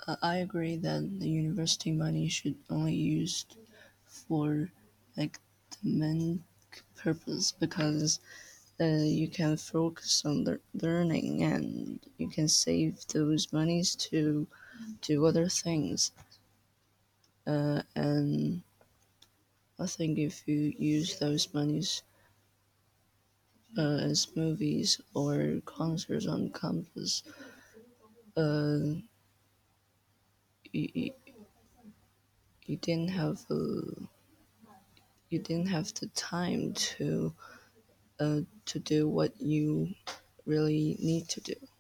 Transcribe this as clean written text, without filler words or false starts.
I agree that the university money should only used for academic purpose because you can focus on the learning and you can save those monies to do other things. And I think if you use those monies as movies or concerts on campus, uh, you, you didn't have you didn't have the time to do what you really need to do.